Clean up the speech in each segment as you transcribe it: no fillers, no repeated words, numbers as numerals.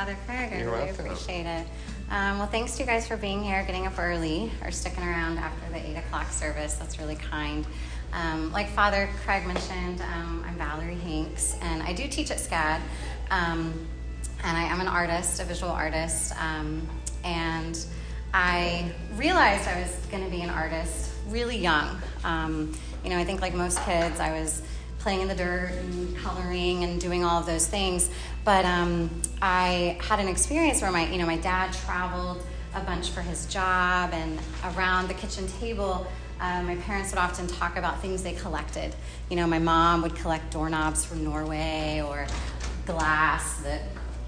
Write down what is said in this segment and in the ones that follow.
Father Craig. I You're really welcome. appreciate it. Well, thanks to you guys for being here, getting up early, or sticking around after the 8 o'clock service. That's really kind. Like Father Craig mentioned, I'm Valerie Hinks, and I do teach at SCAD. And I am an artist, a visual artist. And I realized I was going to be an artist really young. I think like most kids, I was playing in the dirt and coloring and doing all of those things. But I had an experience where my dad traveled a bunch for his job, and around the kitchen table, my parents would often talk about things they collected. My mom would collect doorknobs from Norway or glass that,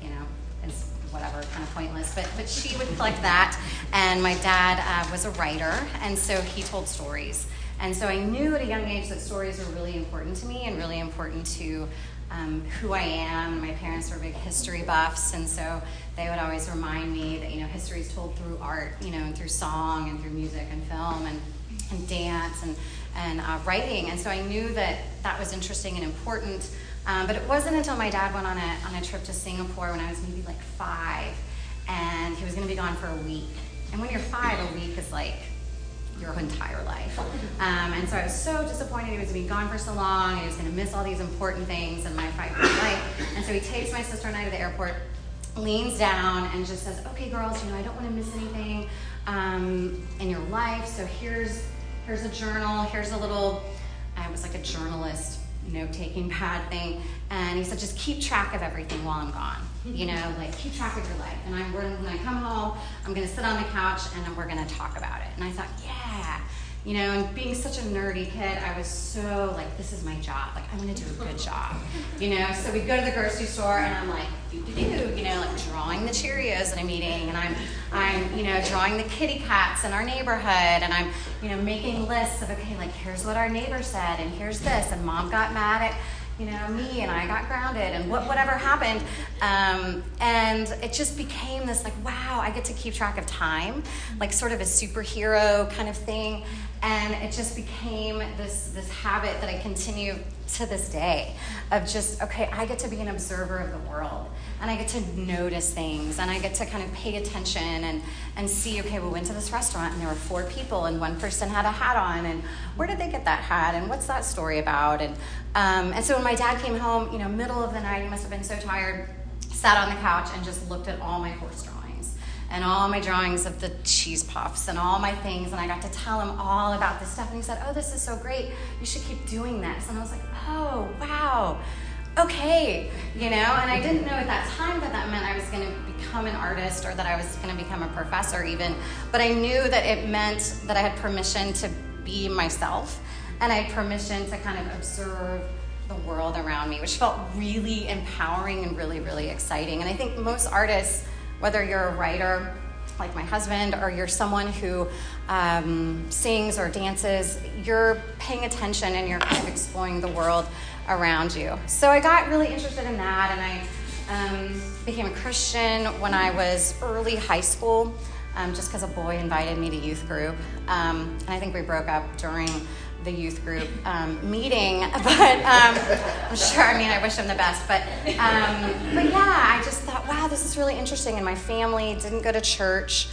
is whatever, kind of pointless. But she would collect that, and my dad was a writer, and so he told stories. And so I knew at a young age that stories were really important to me and really important to who I am. My parents were big history buffs, and so they would always remind me that, history is told through art, and through song and through music and film and dance and writing. And so I knew that was interesting and important. But it wasn't until my dad went on a trip to Singapore when I was maybe like 5, and he was going to be gone for a week. And when you're 5, a week is like your entire life. And so I was so disappointed he was going to be gone for so long. He was going to miss all these important things in my 5-year life. And so he takes my sister and I to the airport, leans down, and just says, "Okay, girls, I don't want to miss anything in your life. So here's a journal. Here's a little," it was like a journalist note-taking pad thing. And he said, "Just keep track of everything while I'm gone. Keep track of your life. And when I come home, I'm going to sit on the couch and we're going to talk about it." And I thought, yeah. And being such a nerdy kid, I was so like, this is my job. Like, I'm going to do a good job. So we'd go to the grocery store, and I'm like, like drawing the Cheerios in a meeting, and I'm drawing the kitty cats in our neighborhood, and I'm, making lists of, okay, like, here's what our neighbor said, and here's this, and mom got mad at, me, and I got grounded, and whatever happened. And it just became this like, wow, I get to keep track of time, like sort of a superhero kind of thing. And it just became this habit that I continue to this day of just, okay, I get to be an observer of the world, and I get to notice things, and I get to kind of pay attention and see, okay, we went to this restaurant and there were 4 people and one person had a hat on, and where did they get that hat, and what's that story about? And so when my dad came home, middle of the night, he must have been so tired, sat on the couch and just looked at all my horse drawings and all my drawings of the cheese puffs and all my things, and I got to tell him all about this stuff, and he said, "Oh, this is so great, you should keep doing this." And I was like, oh, wow, okay, and I didn't know at that time that meant I was going to become an artist, or that I was going to become a professor even, but I knew that it meant that I had permission to be myself, and I had permission to kind of observe the world around me, which felt really empowering and really, really exciting. And I think most artists, whether you're a writer like my husband, or you're someone who sings or dances, you're paying attention and you're kind of exploring the world around you. So I got really interested in that, and I became a Christian when I was early high school, just because a boy invited me to youth group. And I think we broke up during the youth group meeting, but I'm sure, I wish him the best, but yeah, I just thought, wow, this is really interesting. And my family didn't go to church.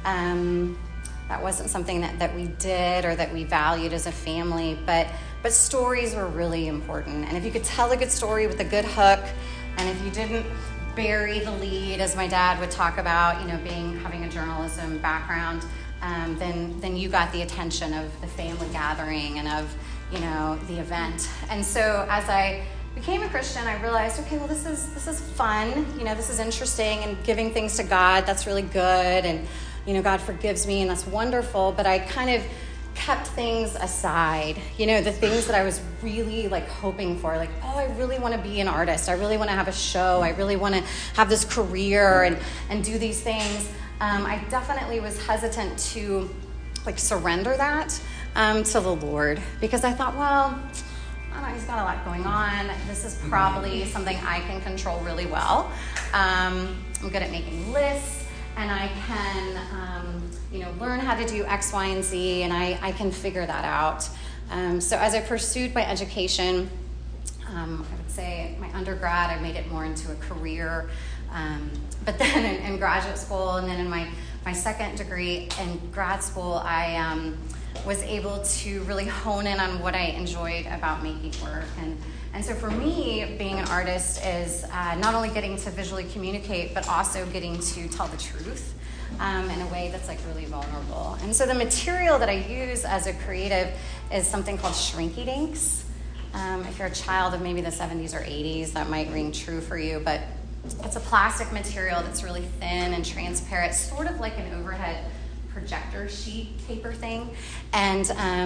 That wasn't something that we did or that we valued as a family, but stories were really important. And if you could tell a good story with a good hook, and if you didn't bury the lead, as my dad would talk about, having a journalism background, then you got the attention of the family gathering and of, the event. And so as I became a Christian, I realized, okay, well, this is fun. This is interesting, and giving things to God, that's really good. And, God forgives me, and that's wonderful. But I kind of kept things aside, the things that I was really like hoping for, like, oh, I really want to be an artist. I really want to have a show. I really want to have this career and do these things. I definitely was hesitant to like surrender that to the Lord, because I thought, well, I don't know, he's got a lot going on. This is probably something I can control really well. I'm good at making lists, and I can, learn how to do X, Y, and Z, and I can figure that out. So as I pursued my education, I would say my undergrad, I made it more into a career But then in graduate school, and then in my second degree in grad school, I was able to really hone in on what I enjoyed about making work. And so for me, being an artist is not only getting to visually communicate, but also getting to tell the truth in a way that's like really vulnerable. And so the material that I use as a creative is something called Shrinky Dinks. If you're a child of maybe the 70s or 80s, that might ring true for you, but it's a plastic material that's really thin and transparent, sort of like an overhead projector sheet paper thing. And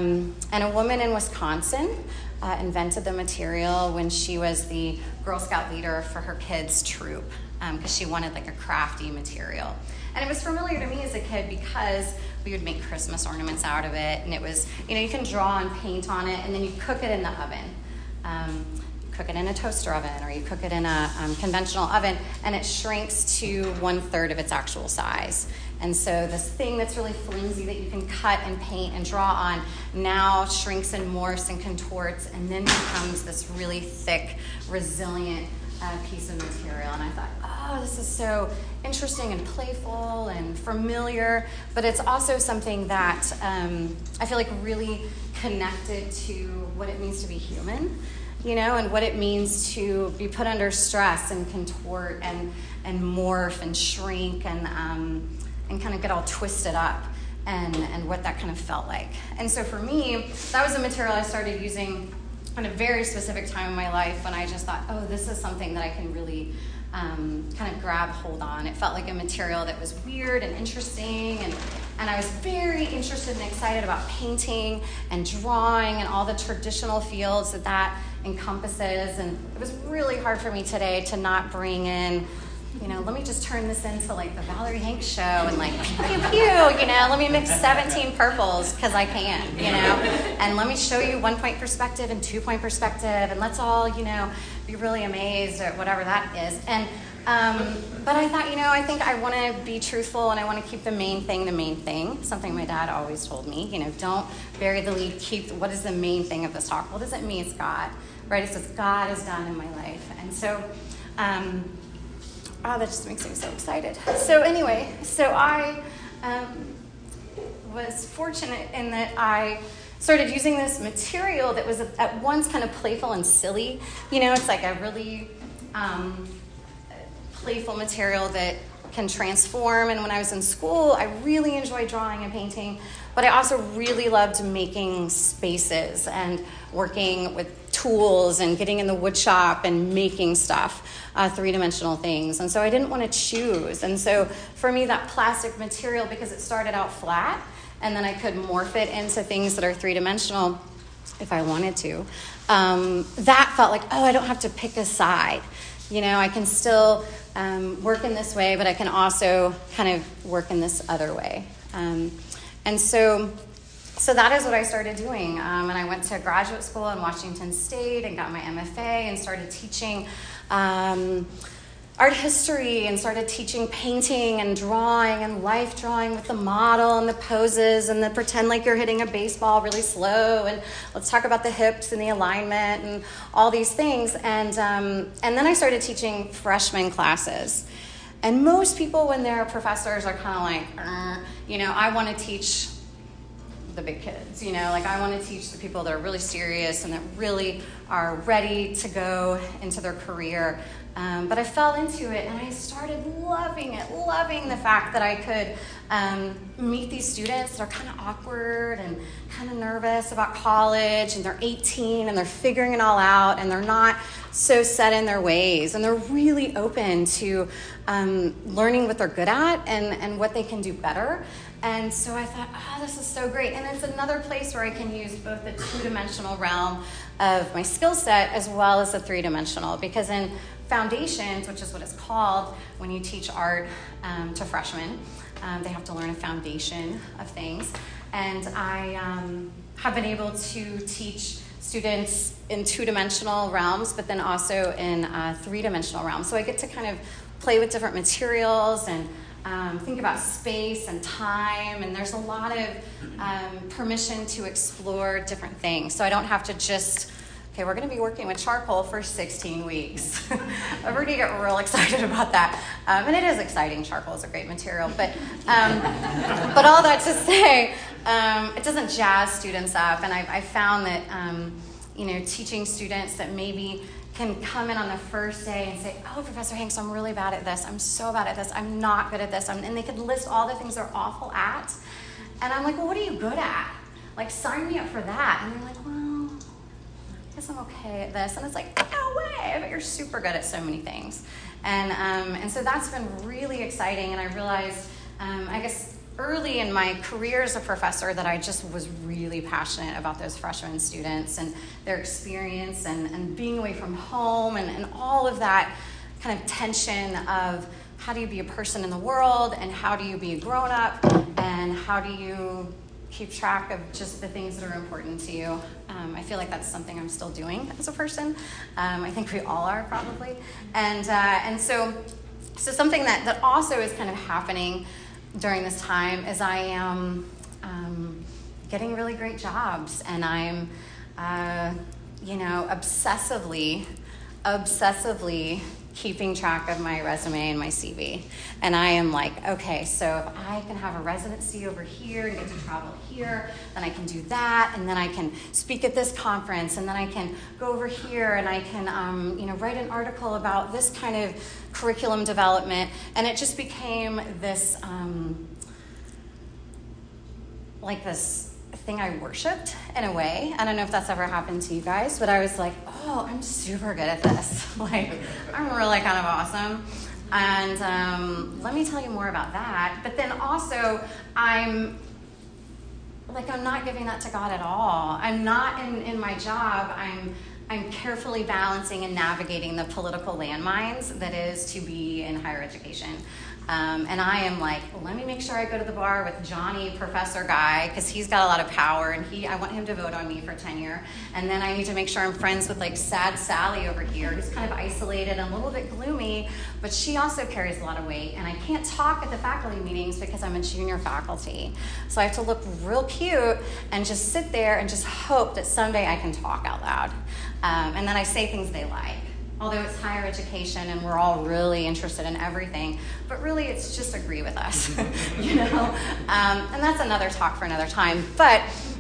a woman in Wisconsin invented the material when she was the Girl Scout leader for her kids' troop, because she wanted like a crafty material. And it was familiar to me as a kid because we would make Christmas ornaments out of it, and it was, you can draw and paint on it, and then you cook it in the oven. Cook it in a toaster oven, or you cook it in a conventional oven, and it shrinks to 1/3 of its actual size. And so this thing that's really flimsy that you can cut and paint and draw on now shrinks and morphs and contorts, and then becomes this really thick, resilient piece of material. And I thought, oh, this is so interesting and playful and familiar, but it's also something that I feel like really connected to what it means to be human, and what it means to be put under stress and contort and morph and shrink and kind of get all twisted up, and what that kind of felt like. And so for me, that was a material I started using at a very specific time in my life when I just thought, oh, this is something that I can really kind of grab hold on. It felt like a material that was weird and interesting, and I was very interested and excited about painting and drawing and all the traditional fields that encompasses. And it was really hard for me today to not bring in, let me just turn this into like the Valerie Hanks show and like pew pew, let me mix 17 purples because I can, and let me show you 1-point perspective and 2-point perspective, and let's all, be really amazed at whatever that is. And but I thought, I think I want to be truthful, and I want to keep the main thing. Something my dad always told me, don't bury the lead, keep what is the main thing of this talk. Well, does it mean it's God, right? It says God is done in my life, and so. Oh, that just makes me so excited. So anyway, I was fortunate in that I started using this material that was at once kind of playful and silly. It's like a really playful material that can transform. And when I was in school, I really enjoyed drawing and painting, but I also really loved making spaces and working with tools and getting in the wood shop and making stuff, three-dimensional things. And so I didn't want to choose. And so for me, that plastic material, because it started out flat, and then I could morph it into things that are three-dimensional if I wanted to, that felt like, oh, I don't have to pick a side. I can still work in this way, but I can also kind of work in this other way. And so that is what I started doing. And I went to graduate school in Washington State and got my MFA and started teaching art history and started teaching painting and drawing and life drawing with the model and the poses and the pretend like you're hitting a baseball really slow, and let's talk about the hips and the alignment and all these things. And then I started teaching freshman classes. And most people, when they're professors, are kind of like, I want to teach the big kids, I want to teach the people that are really serious and that really are ready to go into their career. But I fell into it, and I started loving the fact that I could meet these students that are kind of awkward and kind of nervous about college, and they're 18 and they're figuring it all out, and they're not so set in their ways, and they're really open to learning what they're good at and what they can do better. And so I thought, oh, this is so great. And it's another place where I can use both the two-dimensional realm of my skill set as well as the three-dimensional, because in foundations, which is what it's called when you teach art to freshmen, they have to learn a foundation of things. And I have been able to teach students in two-dimensional realms, but then also in three-dimensional realms. So I get to kind of play with different materials and think about space and time, and there's a lot of permission to explore different things. So I don't have to just okay, we're going to be working with charcoal for 16 weeks. Everybody get real excited about that. And it is exciting. Charcoal is a great material. But all that to say, it doesn't jazz students up. And I found that, teaching students that maybe can come in on the first day and say, oh, Professor Hanks, I'm really bad at this. I'm so bad at this. I'm not good at this. And they could list all the things they're awful at. And I'm like, well, what are you good at? Like, sign me up for that. And they're like, well, I guess I'm okay at this. And it's like, no way, I bet you're super good at so many things. And so that's been really exciting. And I realized, I guess, early in my career as a professor that I just was really passionate about those freshman students and their experience and being away from home and all of that kind of tension of how do you be a person in the world and how do you be a grown-up and how do you keep track of just the things that are important to you. I feel like that's something I'm still doing as a person. I think we all are probably. And so something that also is kind of happening during this time is I am getting really great jobs, and I'm obsessively keeping track of my resume and my CV. And I am like, okay, so if I can have a residency over here and get to travel here, then I can do that, and then I can speak at this conference, and then I can go over here and I can, write an article about this kind of curriculum development. And it just became this, this thing I worshipped in a way. I don't know if that's ever happened to you guys, but I was like, oh, I'm super good at this. I'm really kind of awesome. And let me tell you more about that. But then also, I'm not giving that to God at all. I'm not in my job. I'm carefully balancing and navigating the political landmines that is to be in higher education. And I am like, let me make sure I go to the bar with Johnny, professor guy, because he's got a lot of power, and I want him to vote on me for tenure. And then I need to make sure I'm friends with sad Sally over here, who's kind of isolated and a little bit gloomy, but she also carries a lot of weight. And I can't talk at the faculty meetings because I'm a junior faculty. So I have to look real cute and just sit there and just hope that someday I can talk out loud. And then I say things they like. Although it's higher education and we're all really interested in everything, but really it's just agree with us, And that's another talk for another time. But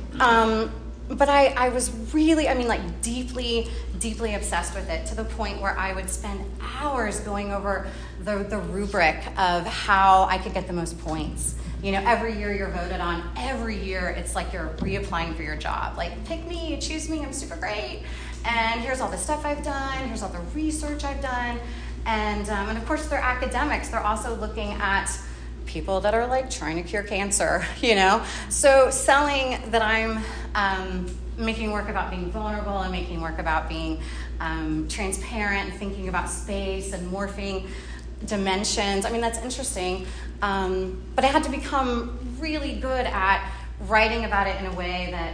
I was really, deeply, deeply obsessed with it to the point where I would spend hours going over the rubric of how I could get the most points. Every year you're voted on. Every year it's like you're reapplying for your job. Like, pick me, choose me, I'm super great. And here's all the stuff I've done. Here's all the research I've done. And of course, they're academics. They're also looking at people that are trying to cure cancer, So selling that I'm making work about being vulnerable and making work about being transparent, thinking about space and morphing dimensions. That's interesting. But I had to become really good at writing about it in a way that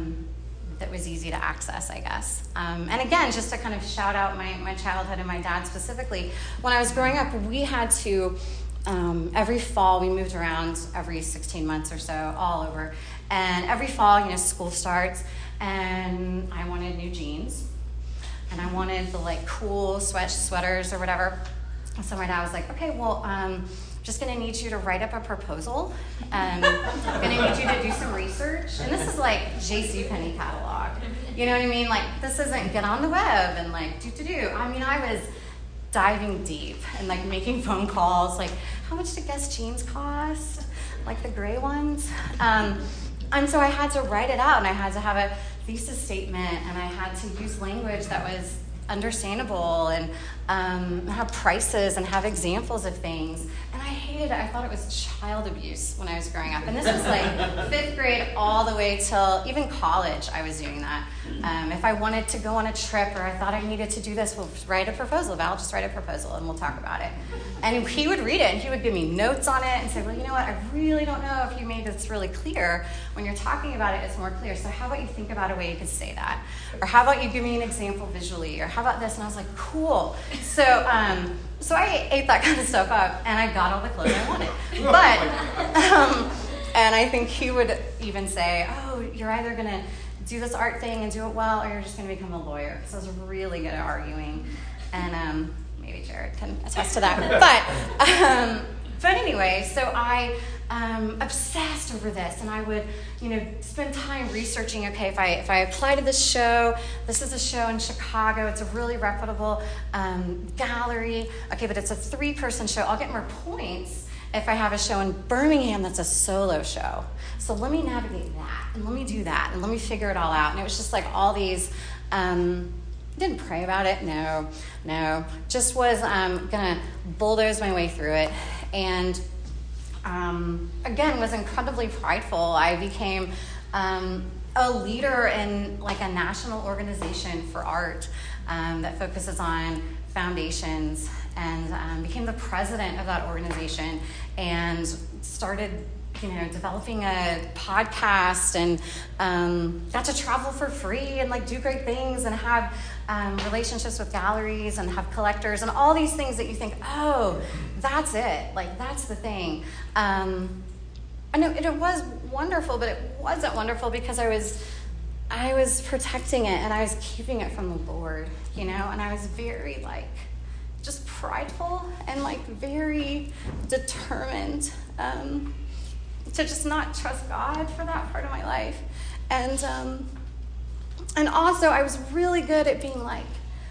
was easy to access, I guess. And again, just to kind of shout out my childhood and my dad specifically, when I was growing up, we had to, every fall, we moved around every 16 months or so, all over. And every fall, school starts, and I wanted new jeans. And I wanted the cool sweaters or whatever. So my dad was like, okay, well, just going to need you to write up a proposal. I'm going to need you to do some research. And this is JCPenney catalog. You know what I mean? This isn't get on the web and do. I was diving deep and making phone calls. How much do Guess jeans cost? The gray ones? And so I had to write it out, and I had to have a thesis statement, and I had to use language that was understandable and have prices and have examples of things. And I hated it. I thought it was child abuse when I was growing up. And this was 5th grade all the way till even college I was doing that. If I wanted to go on a trip or I thought I needed to do this, well, write a proposal, Val, just write a proposal and we'll talk about it. And he would read it and he would give me notes on it and say, well, you know what, I really don't know if you made this really clear. When you're talking about it, it's more clear. So how about you think about a way you could say that? Or how about you give me an example visually? Or how about this? And I was like, cool. So I ate that kind of stuff up, and I got all the clothes I wanted. But, and I think he would even say, oh, you're either going to do this art thing and do it well, or you're just going to become a lawyer. Because I was really good at arguing. And maybe Jared can attest to that. But anyway, so I obsessed over this, and I would, spend time researching. Okay, if I apply to this show, this is a show in Chicago. It's a really reputable gallery. Okay, but it's a 3-person show. I'll get more points if I have a show in Birmingham that's a solo show. So let me navigate that, and let me do that, and let me figure it all out. And it was just like all these. Didn't pray about it. No. Just was gonna bulldoze my way through it. And again, was incredibly prideful. I became a leader in like a national organization for art that focuses on foundations, and became the president of that organization, and started developing a podcast, and got to travel for free and like do great things and have relationships with galleries and have collectors and all these things that you think, oh, that's it. Like, that's the thing. I know it was wonderful, but it wasn't wonderful because I was protecting it, and I was keeping it from the Lord, and I was very like just prideful and like very determined to just not trust God for that part of my life. And also I was really good at being like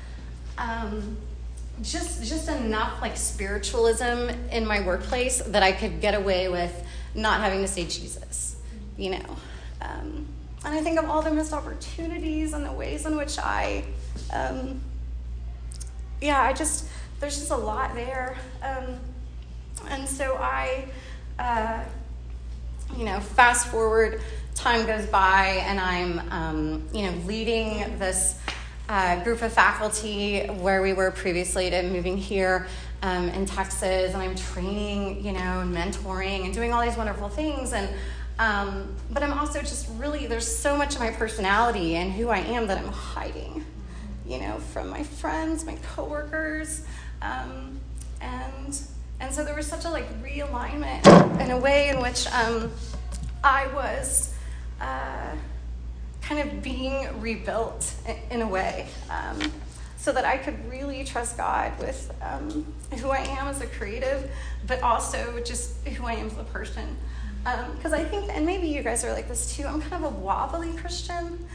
just enough like spiritualism in my workplace that I could get away with not having to say Jesus, and I think of all the missed opportunities and the ways in which there's just a lot there. And so I fast forward, time goes by, and I'm, leading this group of faculty where we were previously to moving here in Texas, and I'm training, and mentoring and doing all these wonderful things. And but I'm also just really, there's so much of my personality and who I am that I'm hiding, from my friends, my coworkers, and so there was such a like realignment in a way in which I was kind of being rebuilt in a way, so that I could really trust God with who I am as a creative, but also just who I am as a person. Because I think, and maybe you guys are like this too, I'm kind of a wobbly Christian,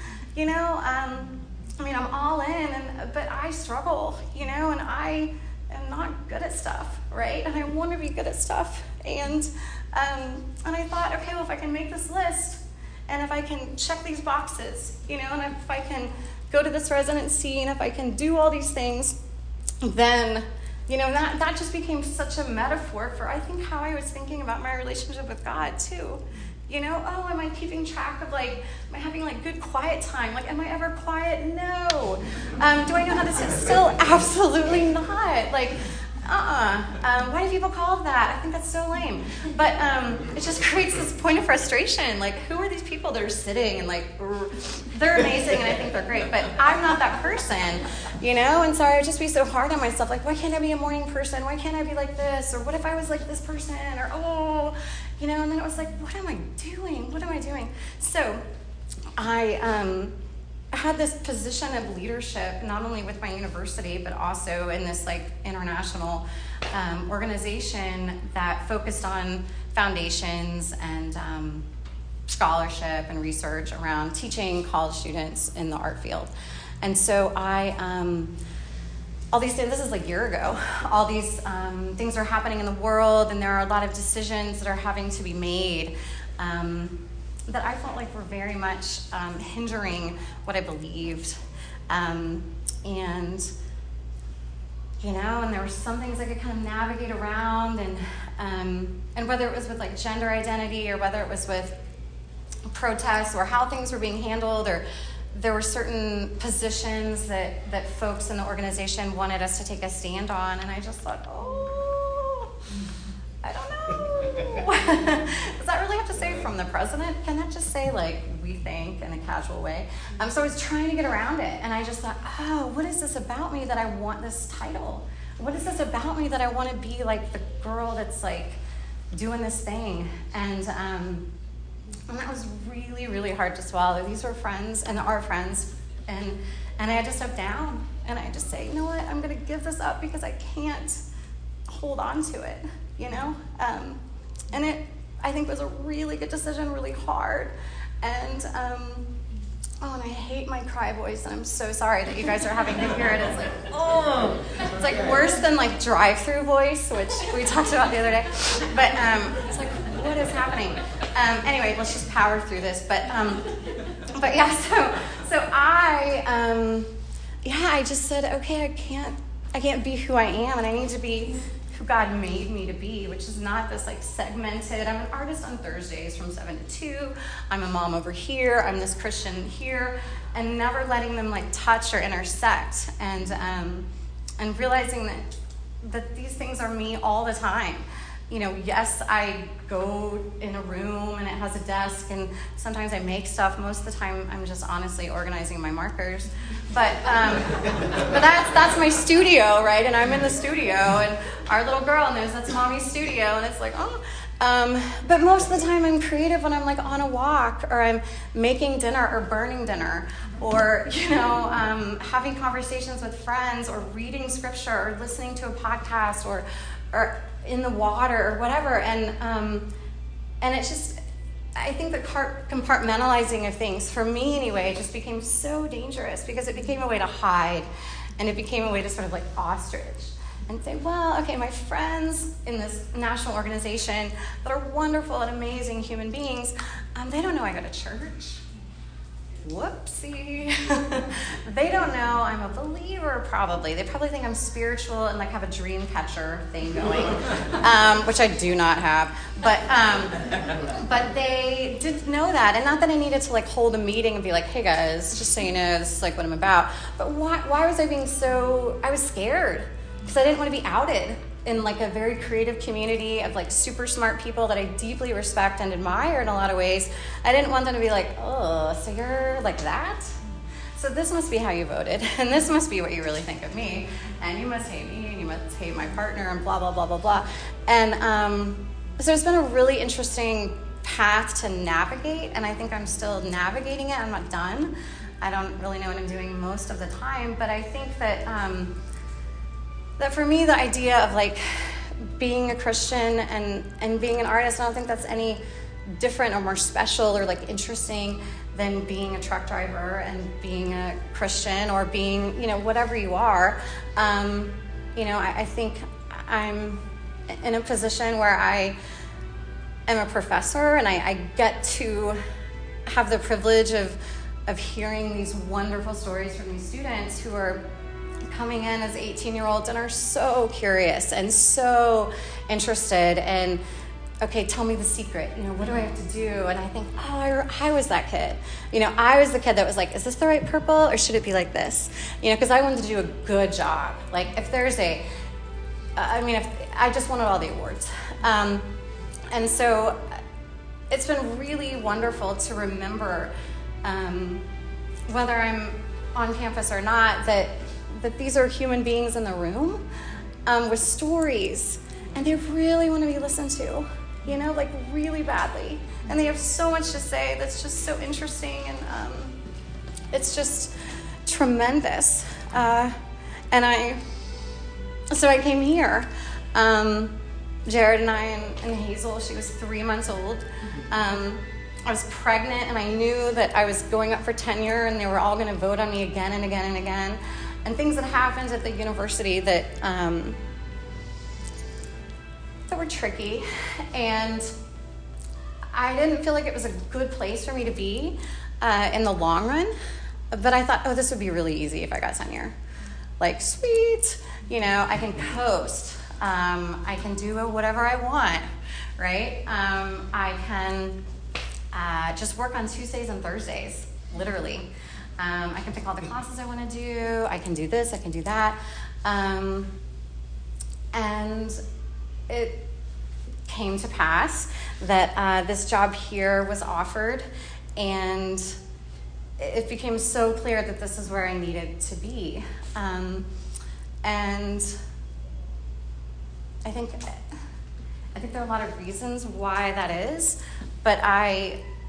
I'm all in, but I struggle, and I am not good at stuff, right? And I want to be good at stuff. And I thought, okay, well, if I can make this list, and if I can check these boxes, and if I can go to this residency, and if I can do all these things, then, that just became such a metaphor for, I think, how I was thinking about my relationship with God, too. Am I keeping track of, like, am I having, like, good quiet time? Like, am I ever quiet? No. Do I know how to sit still? Absolutely not. Like, why do people call it that? I think that's so lame. But it just creates this point of frustration. Like, who are these people that are sitting and, like, they're amazing and I think they're great, but I'm not that person, And so I would just be so hard on myself. Like, why can't I be a morning person? Why can't I be like this? Or what if I was like this person? Or, and then it was like, what am I doing? What am I doing? So I had this position of leadership, not only with my university, but also in this like international organization that focused on foundations and scholarship and research around teaching college students in the art field. And so all these things, this is like a year ago, all these things are happening in the world, and there are a lot of decisions that are having to be made that I felt like were very much hindering what I believed. And there were some things I could kind of navigate around, and whether it was with like gender identity, or whether it was with protests, or how things were being handled, or there were certain positions that folks in the organization wanted us to take a stand on, and I just thought, I don't know. Does that really have to say from the president? Can that just say, like, we think in a casual way? So I was trying to get around it, and I just thought, what is this about me that I want this title? What is this about me that I want to be like the girl that's, like, doing this thing? And And that was really, really hard to swallow. These were friends and are friends. And I had to step down. And I had to say, you know what, I'm going to give this up because I can't hold on to it, you know? And it, I think, was a really good decision, really hard. And, and I hate my cry voice, and I'm so sorry that you guys are having to hear it. It's like, oh, it's like worse than like drive-through voice, which we talked about the other day. But it's like, what is happening? Anyway, let's just power through this. But yeah, so I just said, okay, I can't be who I am, and I need to be who God made me to be, which is not this like segmented. I'm an artist on Thursdays from 7 to 2. I'm a mom over here. I'm this Christian here, and never letting them like touch or intersect, and realizing that these things are me all the time. You know, yes, I go in a room and it has a desk, and sometimes I make stuff. Most of the time, I'm just honestly organizing my markers. But that's my studio, right? And I'm in the studio, and our little girl knows that's mommy's studio, and it's like, oh. But most of the time, I'm creative when I'm like on a walk, or I'm making dinner, or burning dinner, or having conversations with friends, or reading scripture, or listening to a podcast, or in the water, or whatever. And it's just, I think the compartmentalizing of things, for me anyway, just became so dangerous, because it became a way to hide, and it became a way to sort of like ostrich and say, well, okay, my friends in this national organization that are wonderful and amazing human beings, they don't know I go to church. Whoopsie. They don't know I'm a believer, probably. They probably think I'm spiritual and like have a dream catcher thing going, which I do not have. But they didn't know that. And not that I needed to like hold a meeting and be like, hey guys, just so you know, this is like what I'm about. But why was I being so, I was scared, because I didn't want to be outed in like a very creative community of like super smart people that I deeply respect and admire in a lot of ways. I didn't want them to be like, oh, so you're like that? So this must be how you voted, and this must be what you really think of me, and you must hate me, and you must hate my partner, and blah, blah, blah, blah, blah. And so it's been a really interesting path to navigate, and I think I'm still navigating it. I'm not done. I don't really know what I'm doing most of the time, but I think that that for me, the idea of like being a Christian and being an artist, I don't think that's any different or more special or like interesting than being a truck driver and being a Christian, or being, whatever you are. I think I'm in a position where I am a professor, and I get to have the privilege of hearing these wonderful stories from these students who are coming in as 18-year-olds and are so curious and so interested, and okay, tell me the secret, what do I have to do? And I think, I was that kid. I was the kid that was like, is this the right purple, or should it be like this? Because I wanted to do a good job. Like if there's if I just wanted all the awards. And so it's been really wonderful to remember, whether I'm on campus or not, that these are human beings in the room with stories, and they really want to be listened to, like really badly. And they have so much to say that's just so interesting, and it's just tremendous. And I came here. Jared and I and Hazel, she was 3 months old. I was pregnant, and I knew that I was going up for tenure, and they were all going to vote on me again and again and again. And things that happened at the university that were tricky, and I didn't feel like it was a good place for me to be in the long run. But I thought, this would be really easy if I got tenure. Like, sweet, I can coast. I can do whatever I want, right? I can just work on Tuesdays and Thursdays, literally. I can pick all the classes I want to do. I can do this, I can do that. And it came to pass that this job here was offered, and it became so clear that this is where I needed to be. And I think there are a lot of reasons why that is, but I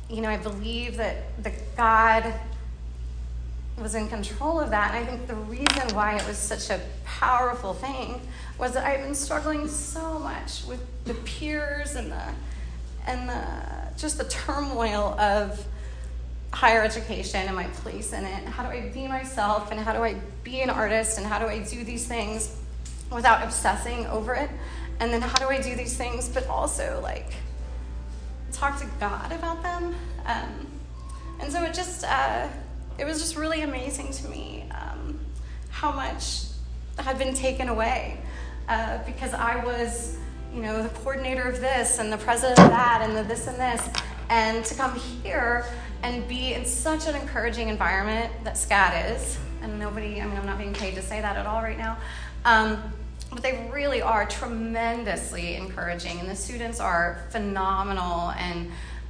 I believe that God was in control of that. And I think the reason why it was such a powerful thing was that I've been struggling so much with the peers and just the turmoil of higher education and my place in it. How do I be myself, and how do I be an artist, and how do I do these things without obsessing over it? And then how do I do these things but also like talk to God about them? And so it was just really amazing to me how much had been taken away because I was, the coordinator of this and the president of that and the this and this. And to come here and be in such an encouraging environment that SCAD is, and I'm not being paid to say that at all right now, but they really are tremendously encouraging, and the students are phenomenal, and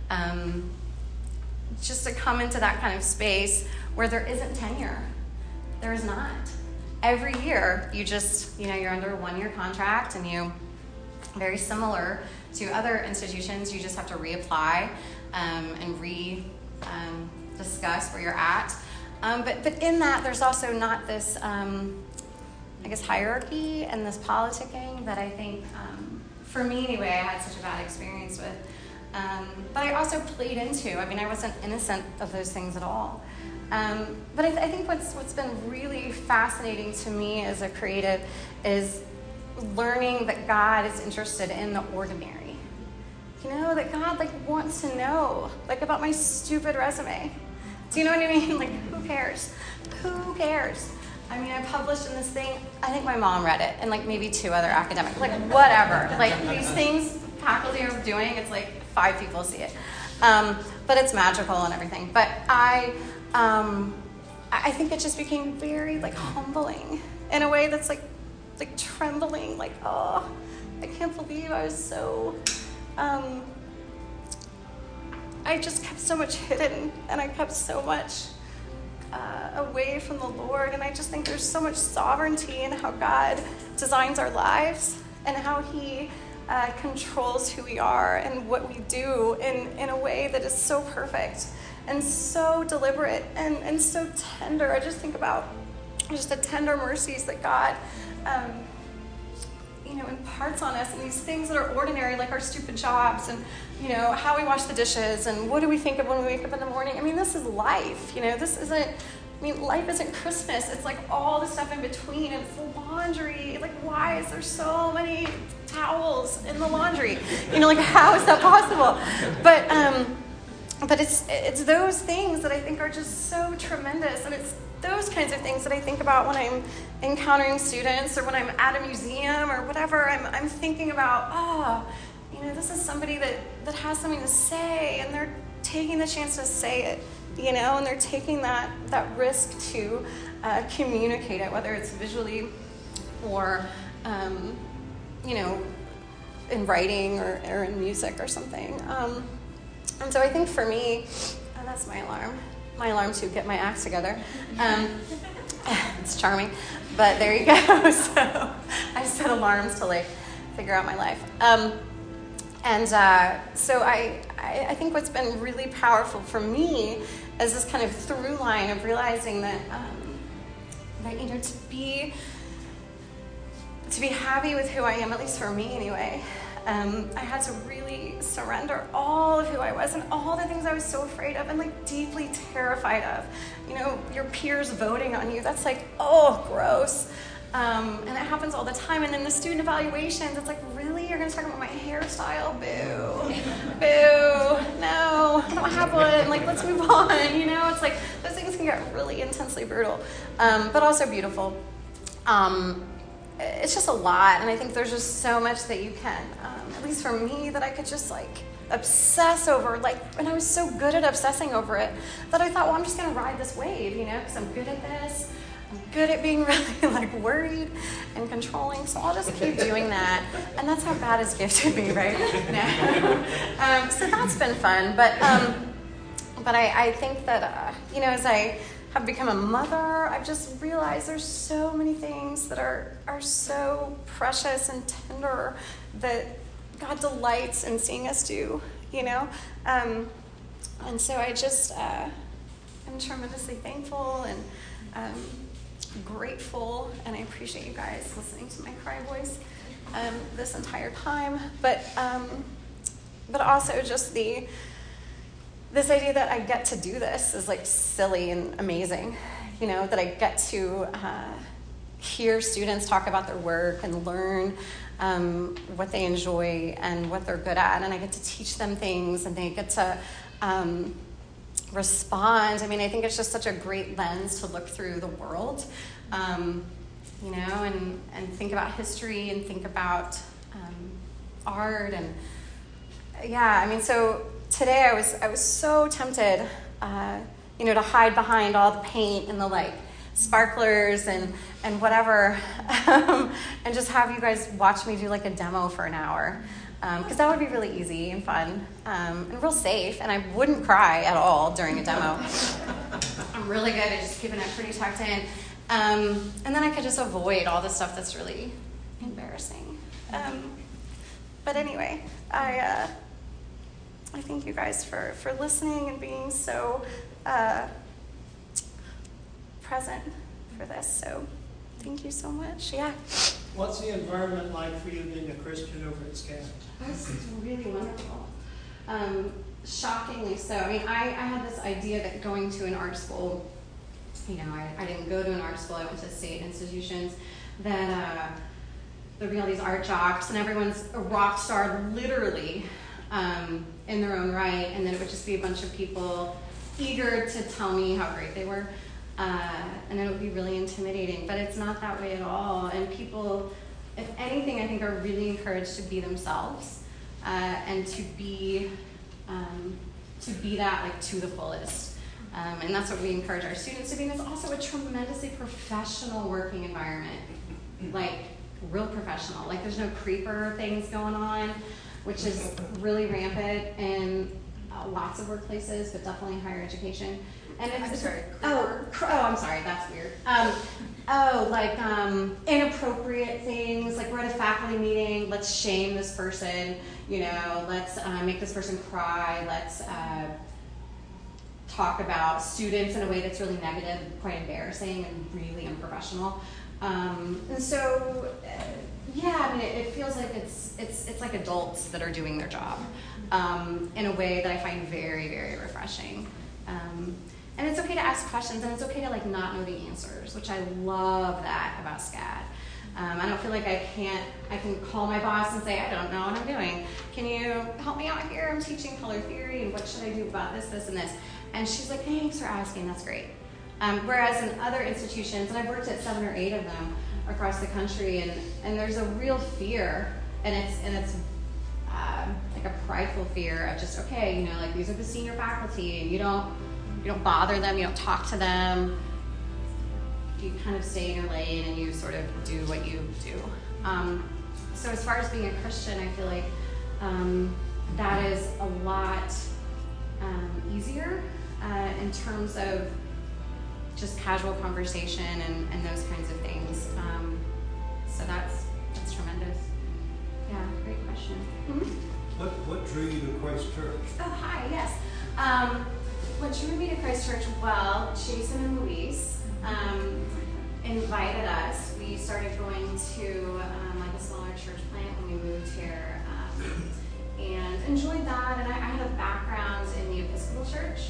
just to come into that kind of space where there isn't tenure. There is not. Every year, you just, you're under a 1-year contract, and you, very similar to other institutions, you just have to reapply and discuss where you're at. But in that, there's also not this, hierarchy and this politicking that I think, for me anyway, I had such a bad experience with. But I also played into. I wasn't innocent of those things at all. But I think what's been really fascinating to me as a creative is learning that God is interested in the ordinary. That God wants to know about my stupid resume. Do you know what I mean? Who cares? Who cares? I published in this thing. I think my mom read it, and maybe 2 other academics. Whatever. These things faculty are doing, it's 5 people see it. But it's magical and everything. But I think it just became very humbling in a way that's trembling. Oh, I can't believe I was so. I just kept so much hidden, and I kept so much away from the Lord. And I just think there's so much sovereignty in how God designs our lives and how He controls who we are and what we do in a way that is so perfect and so deliberate and so tender. I just think about just the tender mercies that God imparts on us, and these things that are ordinary, like our stupid jobs, and how we wash the dishes, and what do we think of when we wake up in the morning. This is life. This isn't. Life isn't Christmas. It's all the stuff in between, and it's the laundry. Why is there so many towels in the laundry? How is that possible? But it's those things that I think are just so tremendous, and it's those kinds of things that I think about when I'm encountering students or when I'm at a museum or whatever. I'm thinking about, this is somebody that has something to say, and they're taking the chance to say it, and they're taking that risk to communicate it, whether it's visually or, in writing or in music or something. And so I think for me, that's my alarm to get my acts together. It's charming, but there you go. So I set alarms to figure out my life. So I think what's been really powerful for me is this kind of through line of realizing that to be happy with who I am, at least for me anyway, I had to really surrender all of who I was and all the things I was so afraid of and deeply terrified of. Your peers voting on you, that's gross. And it happens all the time. And then the student evaluations, it's really? You're going to talk about my hairstyle? Boo. Boo. No, I don't have one. Let's move on. It's those things can get really intensely brutal, but also beautiful. It's just a lot. And I think there's just so much that you can, at least for me, that I could just obsess over. And I was so good at obsessing over it that I thought, well, I'm just going to ride this wave, because I'm good at this. I'm good at being really worried and controlling, so I'll just keep doing that. And that's how God has gifted me, right? No. So that's been fun. But I think that, as I have become a mother, I've just realized there's so many things that are so precious and tender that God delights in seeing us do, And so I just am tremendously thankful and grateful, and I appreciate you guys listening to my cry voice this entire time. But also just this idea that I get to do this is like silly and amazing, that I get to hear students talk about their work and learn what they enjoy and what they're good at, and I get to teach them things, and they get to respond. I mean, I think it's just such a great lens to look through the world, and think about history and think about art. And so today I was so tempted, to hide behind all the paint and the sparklers and whatever, and just have you guys watch me do a demo for an hour. Because that would be really easy and fun, and real safe, and I wouldn't cry at all during a demo. I'm really good at just keeping it pretty tucked in. And then I could just avoid all the stuff that's really embarrassing. But anyway, I thank you guys for listening and being so present for this. So thank you so much. Yeah. What's the environment like for you being a Christian over at SCAD? This is really wonderful. Shockingly so. I mean, I had this idea that going to an art school, I didn't go to an art school, I went to state institutions, that there'd be all these art jocks and everyone's a rock star literally in their own right, and then it would just be a bunch of people eager to tell me how great they were. And it would be really intimidating, but it's not that way at all. And people, if anything, I think are really encouraged to be themselves, and to be that to the fullest. And that's what we encourage our students to be. And it's also a tremendously professional working environment, real professional. There's no creeper things going on, which is really rampant in lots of workplaces, but definitely higher education. And it's, I'm sorry. I'm sorry. That's weird. Inappropriate things. We're at a faculty meeting. Let's shame this person. Let's make this person cry. Let's talk about students in a way that's really negative, quite embarrassing, and really unprofessional. And so, it feels like it's like adults that are doing their job in a way that I find very, very refreshing. And it's okay to ask questions, and it's okay to not know the answers, which I love that about SCAD. I don't feel like I can call my boss and say, I don't know what I'm doing. Can you help me out here? I'm teaching color theory, and what should I do about this, and this? And she's like, thanks for asking, that's great. Whereas in other institutions, and I've worked at 7 or 8 of them across the country, and there's a real fear, and it's a prideful fear of just, these are the senior faculty, and you don't bother them, you don't talk to them, you kind of stay in your lane and you sort of do what you do. So as far as being a Christian, I feel like that is a lot easier in terms of just casual conversation and those kinds of things. So that's tremendous. Yeah, great question. Mm-hmm. What drew you to Christ Church? Oh, hi, yes. What drew me to Christ Church? Well, Jason and Luis invited us. We started going to a smaller church plant when we moved here, and enjoyed that. And I had a background in the Episcopal Church,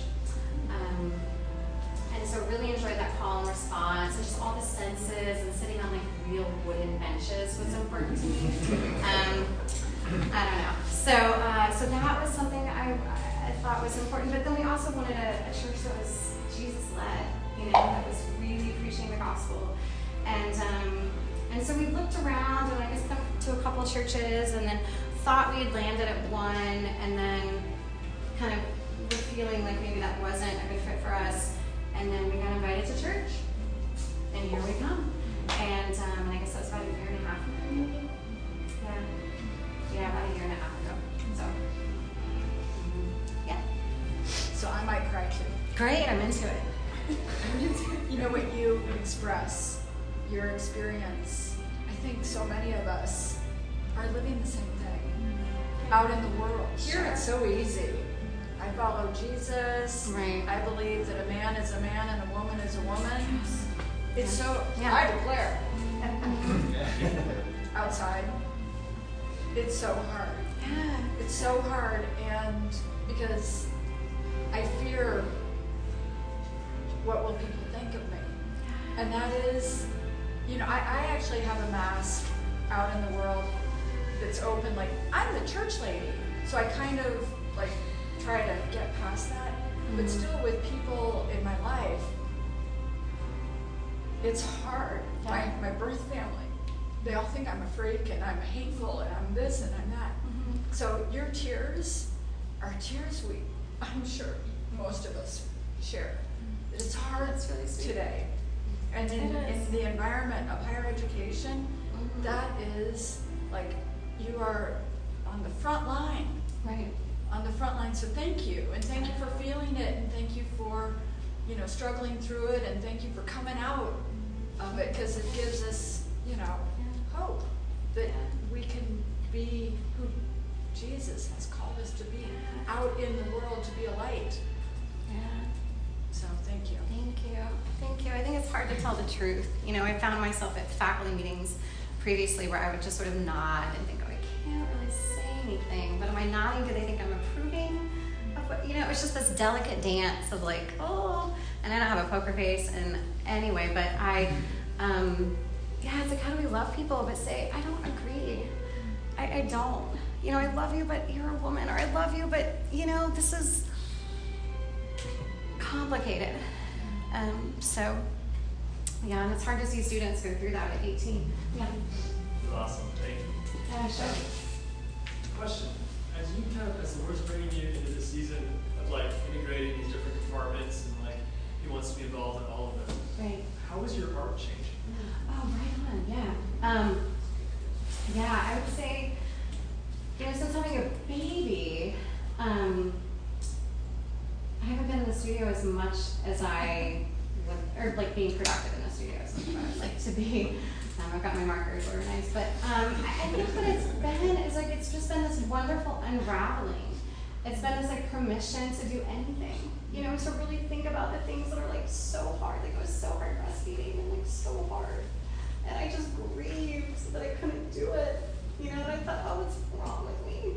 and so really enjoyed that call and response, and just all the senses, and sitting on real wooden benches was important to me. I don't know. So that was something I thought was important, but then we also wanted a church that was Jesus-led, that was really preaching the gospel. And so we looked around, and I guess went to a couple churches, and then thought we had landed at one, and then kind of were feeling like maybe that wasn't a good fit for us, and then we got invited to church, and here we come. And I guess that was about a year and a half ago, maybe? Yeah, about a year and a half ago. So, yeah. So I might cry too. Great, I'm into it. When you express your experience, I think so many of us are living the same thing out in the world. Here it's so easy. I follow Jesus. Right. I believe that a man is a man and a woman is a woman. It's so, Yeah. I declare, outside, it's so hard. Yeah. It's so hard, and because I fear what will people think of me. And that is, I actually have a mask out in the world that's open, like, I'm the church lady. So I kind of, like, try to get past that. But still, with people in my life, it's hard. Yeah. My birth family, they all think I'm a freak and I'm hateful and I'm this and I'm that. So your tears are tears I'm sure most of us share. It's hard That's really sweet. today. And in the environment of higher education, that is like you are on the front line. Right. On the front line. So thank you. And thank you for feeling it, and thank you for, struggling through it, and thank you for coming out of it, because it gives us, hope that we can be who Jesus has called us to be, out in the world to be a light. Yeah. So thank you. Thank you. Thank you. I think it's hard to tell the truth. I found myself at faculty meetings previously where I would just sort of nod and think, oh, I can't really say anything, but am I nodding? Do they think I'm approving of what, it's just this delicate dance of like, oh, and I don't have a poker face. And anyway, but it's like, how do we love people but say, I don't agree. I don't. I love you, but you're a woman, or I love you, but, this is complicated. So, yeah, and it's hard to see students go through that at 18. Yeah. Awesome, thank you. Yeah, sure. Question: as the Lord's bringing you into the season of like integrating these different compartments and like He wants to be involved in all of them, Right. how is your heart changing? Oh, right on. Yeah. I would say, since having a baby, I haven't been in the studio as much as I would, or like being productive in the studio as much as I would like to be. I've got my markers organized, but I think what it's just been this wonderful unraveling. It's been this like permission to do anything, to really think about the things that are like so hard. Like it was so hard breastfeeding and like so hard, and I just grieved that I couldn't do it. And I thought, oh, what's wrong with me?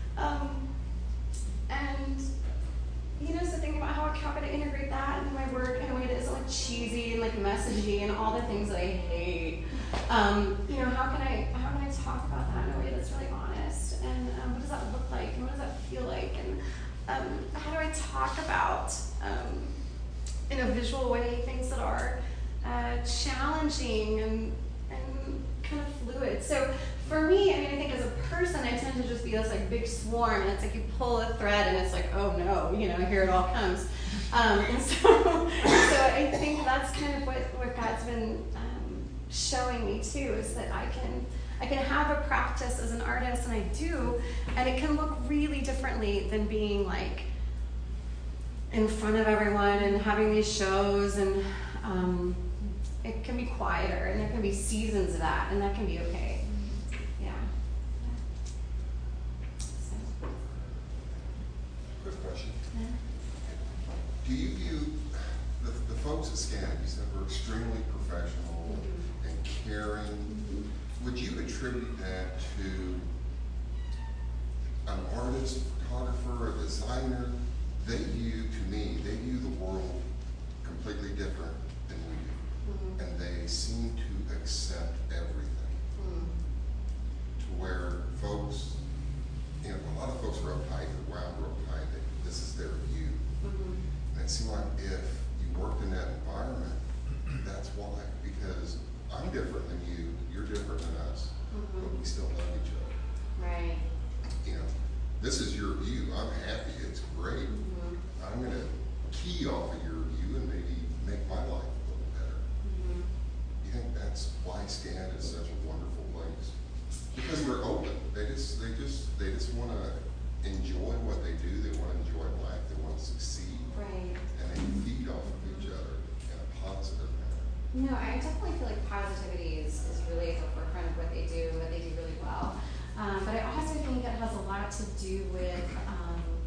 So thinking about how can I integrate that into my work in a way that isn't like cheesy and like messagey and all the things that I hate. How can I talk about that in a way that's really honest? And what does that look like? And what does that feel like? And how do I talk about in a visual way things that are challenging and kind of fluid? So for me, I think as a person, I tend to just be this like big swarm, and it's like you pull a thread, and it's like, oh no, here it all comes. And so I think that's kind of what God's been showing me too, is that I can have a practice as an artist, and I do, and it can look really differently than being like in front of everyone and having these shows, and it can be quieter, and there can be seasons of that, and that can be okay. Quick question. Do you view the folks at SCAD, you said, were extremely professional and caring? Would you attribute that to an artist, photographer, a designer? They view the world completely different than we do. And they seem to accept everything. To where folks, a lot of folks are uptight, around are uptight, this is their view. And it seemed like if you worked in that environment, that's why. Because I'm different than you, you're different than us, but we still love each other. Right. This is your view. I'm happy. It's great. I'm going to key off of your view and maybe make my life a little better. You think that's why SCAD is such a wonderful place? Because they're open. They just want to enjoy what they do. They want to enjoy life. They want to succeed. Right. And they feed off of each other in a positive manner. No, I definitely feel like positivity is really at the forefront of what they do really well. But I also think it has a lot to do with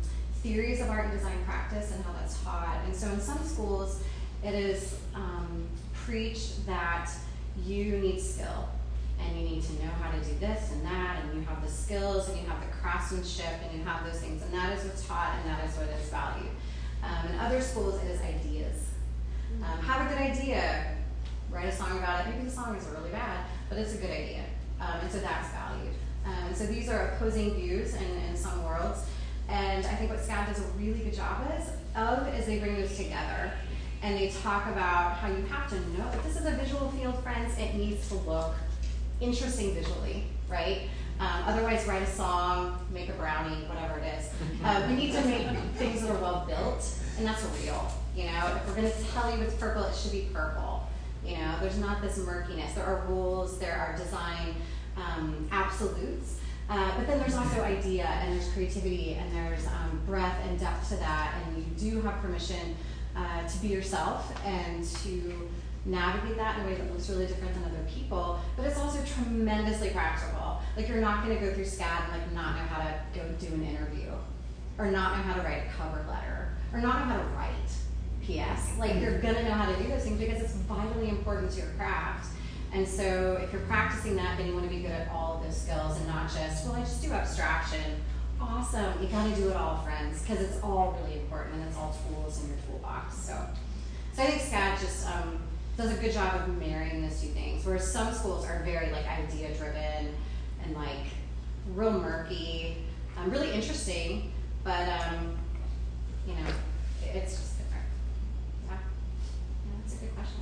theories of art and design practice and how that's taught. And so in some schools, it is preached that you need skill, and you need to know how to do this and that, and you have the skills, and you have the craftsmanship, and you have those things, and that is what's taught, and that is what is valued. In other schools, it is ideas. Have a good idea, write a song about it. Maybe the song is really bad, but it's a good idea, and so that's valued. And so these are opposing views in some worlds, and I think what SCAD does a really good job is they bring those together. And they talk about how you have to know that this is a visual field, friends. It needs to look interesting visually, right? Otherwise, write a song, make a brownie, whatever it is. We need to make things that are well built, and that's real. You know, if we're going to tell you it's purple, it should be purple. You know, there's not this murkiness. There are rules, there are design absolutes, but then there's also idea, and there's creativity, and there's breadth and depth to that, and you do have permission to be yourself and to navigate that in a way that looks really different than other people, but it's also tremendously practical. Like, you're not going to go through SCAD and like not know how to go do an interview, or not know how to write a cover letter, or not know how to write PS. Like, you're going to know how to do those things because it's vitally important to your craft. And so if you're practicing that, then you want to be good at all of those skills and not just, well, I just do abstraction. Awesome, you gotta do it all, friends, because it's all really important and it's all tools in your toolbox. So I think SCAD just does a good job of marrying those two things, whereas some schools are very like idea driven and like real murky, really interesting, but you know, it's just different. Yeah, that's a good question.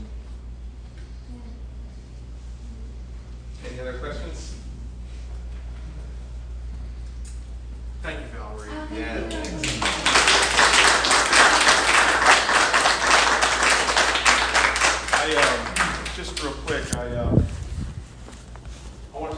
Yeah. Any other questions? Thank you, Valerie. Yeah, thanks. Just real